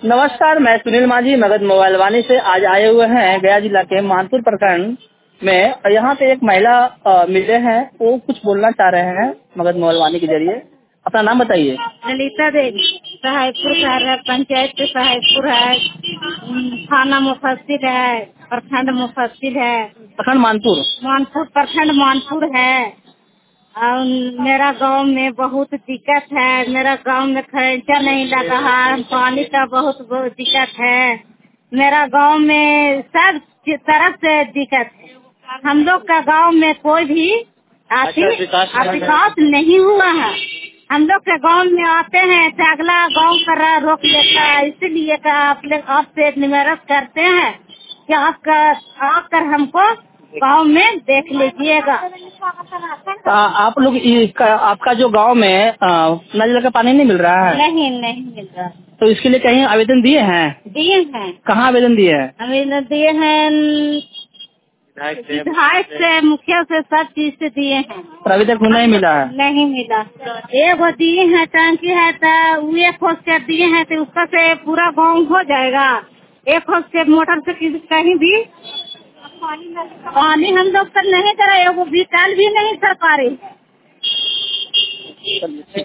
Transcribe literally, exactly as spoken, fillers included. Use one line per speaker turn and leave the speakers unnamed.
नमस्कार, मैं सुनील माझी मगध मोबाइल वाणी से आज आए हुए हैं गया जिला के मानपुर प्रखंड में। यहाँ पे एक महिला अ, मिले हैं, वो कुछ बोलना चाह रहे हैं मगध मोबाइल वाणी के जरिए। अपना नाम बताइए।
ललिता देवी, सहायपुर घर है, पंचायत से सहायपुर है, थाना मुफस्सिल है, प्रखंड मुफस्सिल है,
प्रखंड मानपुर
मानपुर प्रखंड मानपुर है। और मेरा गांव में बहुत दिक्कत है। मेरा गांव में खर्चा नहीं लगा है, पानी का बहुत बहुत दिक्कत है। मेरा गांव में सब तरफ से दिक्कत है। हम लोग का गांव में कोई भी आर्थिक विकास नहीं हुआ है। हम लोग के गांव में आते हैं तो अगला गांव का रोक लेता है। इसलिए का आप लोग आपसे निवेदन करते हैं कि आपका आकर हमको गांव में देख लीजिएगा।
आ, आप लोग इसका आपका जो गांव में अ, नल जल का पानी नहीं मिल रहा है?
नहीं नहीं मिल रहा।
तो इसके लिए कहीं आवेदन दिए हैं?
दिए हैं।
कहाँ आवेदन दिए हैं?
आवेदन दिए हैं विधायक से, मुखिया से, सब चीज से दिए हैं।
पर अभी तक नहीं मिला है?
नहीं मिला। एक दिए हैं, टंकी है तो एक खोज कर दिए हैं तो उसका से पूरा गांव हो जाएगा। एक खोज से मोटर से कहीं भी पानी हम लोग तक नहीं कराए, वो भी कल भी नहीं कर पा रहे।